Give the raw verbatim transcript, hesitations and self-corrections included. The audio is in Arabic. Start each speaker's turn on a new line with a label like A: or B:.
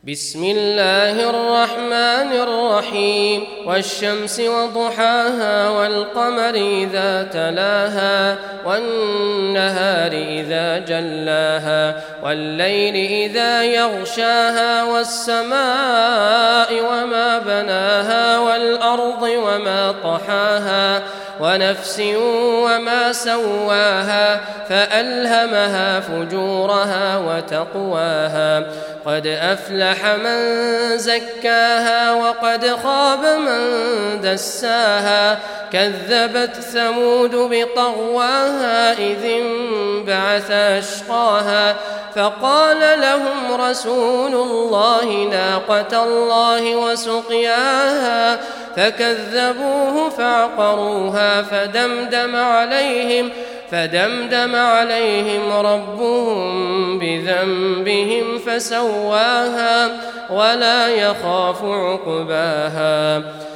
A: بسم الله الرحمن الرحيم والشمس وضحاها والقمر إذا تلاها والنهار إذا جلاها والليل إذا يغشاها والسماء وما بناها والأرض وما طحاها ونفس وما سواها فألهمها فجورها وتقواها قد أفلح من زكاها وقد خاب من دساها كذبت ثمود بطغواها إذ انبعث أشقاها فقال لهم رسول الله ناقة الله وسقياها فكذبوه فعقروها فدمدم عليهم فدمدم عليهم ربهم بذنبهم فسواها ولا يخاف عقباها